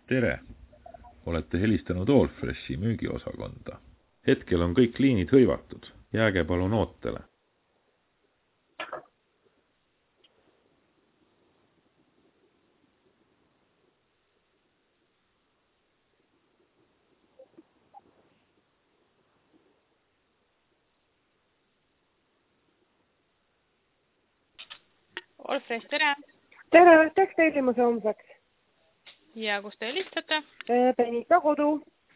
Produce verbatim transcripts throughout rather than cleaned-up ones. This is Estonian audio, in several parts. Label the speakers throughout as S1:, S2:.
S1: Tere! Olete helistanud Allfreshi müügiosakonda. Hetkel on kõik liinid hõivatud. Jääge palun ootele.
S2: Allfresh, tere!
S3: Tere, tekstiilimuse homseks.
S2: Ja kus te helistate?
S3: Penika kodu.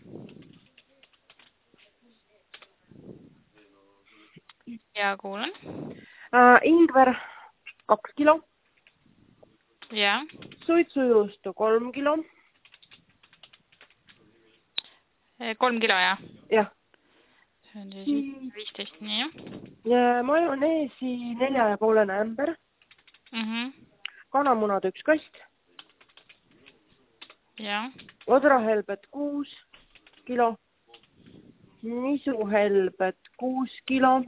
S2: Ja kuulan.
S3: Äh, ingver kaks kilo.
S2: Ja.
S3: Suitsujuustu kolm kilo.
S2: Kolm kilo, ja?
S3: Jah.
S2: See on siis viisteist, nii.
S3: Ja majoneesi nelja ja poolene ämber.
S2: Mm -hmm.
S3: Kanamunad üks kast.
S2: Ja.
S3: Odrahelbed kuus kilo. Nisuhelbed kuus kilo.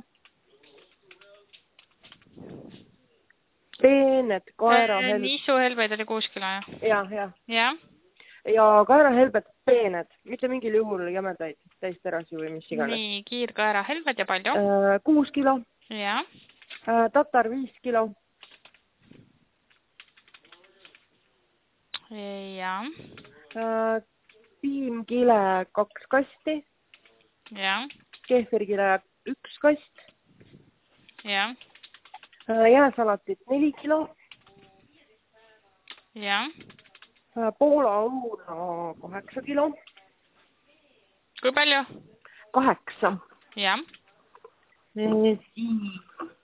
S3: Peened kaerahelbed.
S2: Nisuhelbeid oli kuus kilo, jah?
S3: Jah, jah.
S2: Ja.
S3: Ja kaerahelbed peened, mitte mingil juhul jämedaid täisterasi või mis iganes.
S2: Nii, kiirkaerahelbed ja palju?
S3: Kuus kilo.
S2: Ja.
S3: Tatar viis kilo.
S2: Ja.
S3: Piimkile kaks kasti.
S2: Ja.
S3: Kehvirkile üks kast.
S2: Ja.
S3: Jääsalatit neli kilo.
S2: Ja.
S3: Poola õuna kaheksa kilo.
S2: Kui palju?
S3: Kaheksa.
S2: Ja.
S3: Siis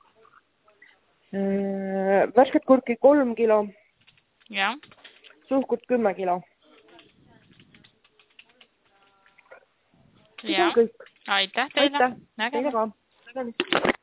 S3: värsket kurki kolm kilo.
S2: Ja.
S3: Suhkut kümme kilo.
S2: Ja.
S3: Kõik.
S2: Aitäh teile.
S3: Aitäh.
S2: Nägemist.
S3: Teile ka. Nägemist.